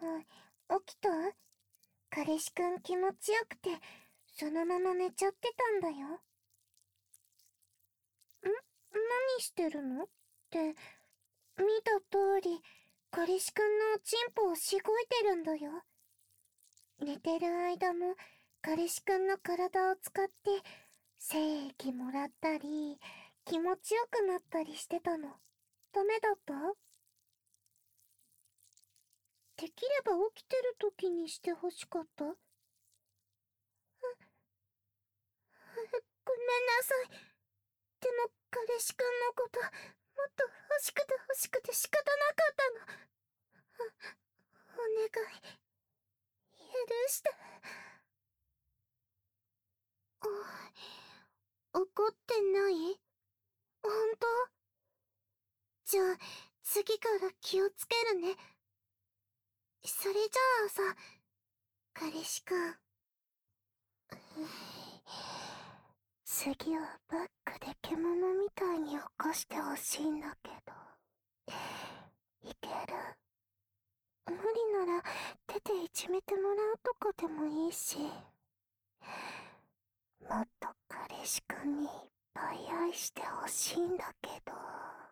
起きた？彼氏くん気持ちよくて、そのまま寝ちゃってたんだよ。何してるのって、見た通り、彼氏くんのおちんぽをしごいてるんだよ。寝てる間も、彼氏くんの体を使って、精液もらったり、気持ちよくなったりしてたの。ダメだった？できれば起きてる時にしてほしかった？ごめんなさい。でも彼氏くんのこと、もっと欲しくて欲しくて仕方なかったの。お願い、許して。怒ってない？ほんと？じゃあ、次から気をつけるね。それじゃあさ、彼氏くん。次はバックで獣みたいに起こしてほしいんだけど。いける？無理なら手でいじめてもらうとかでもいいし。もっと彼氏くんにいっぱい愛してほしいんだけど。